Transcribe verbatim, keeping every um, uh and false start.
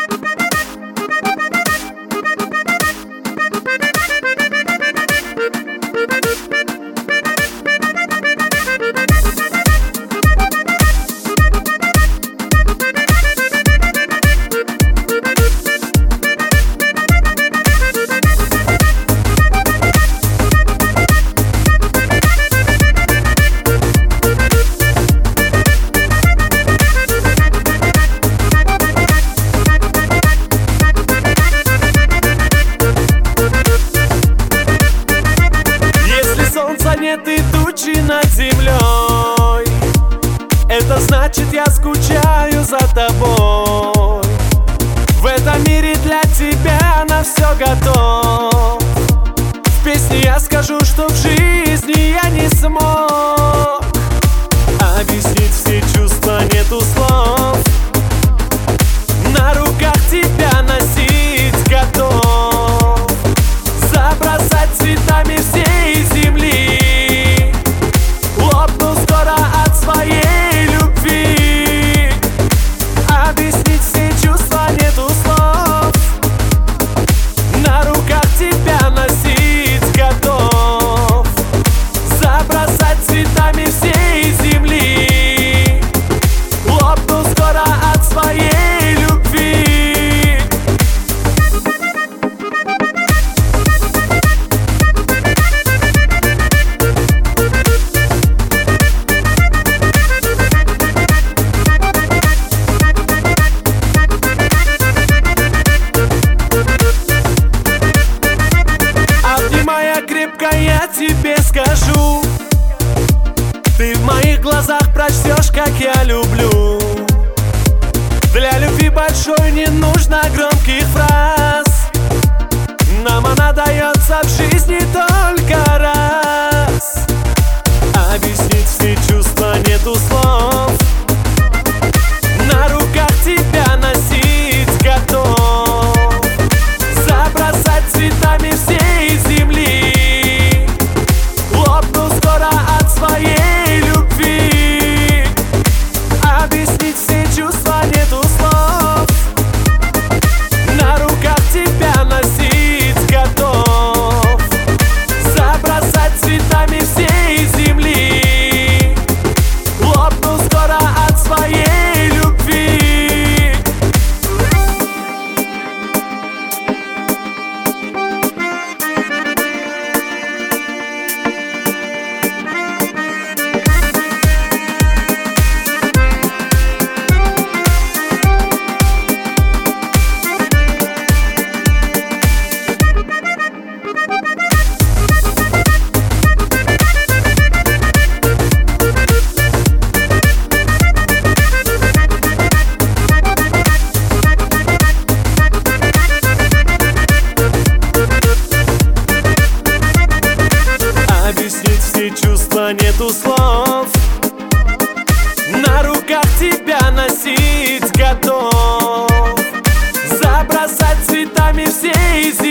Нет и тучи над землей, это значит, я скучаю за тобой. В этом мире для тебя на все готов. В песне я скажу, что в жизни я не смог объяснить все чувства, нету слов. На руках тебя носить готов, забросать цветами всей земли. Я тебе скажу, ты в моих глазах прочтешь, как я люблю. Для любви большой не нужно громких фраз, нам она дается в жизни только раз. Объяснить все чувства нету слов, на руках тебя носить готов, забросать цветами всей земли. Своей любви объяснить все чувства нету слов, на руках тебя носить готов, забросать цветами всей земли. Лопну скоро от своей любви. Объяснить все чувства нету слов, на руках тебя носить готов, забросать цветами всей земли.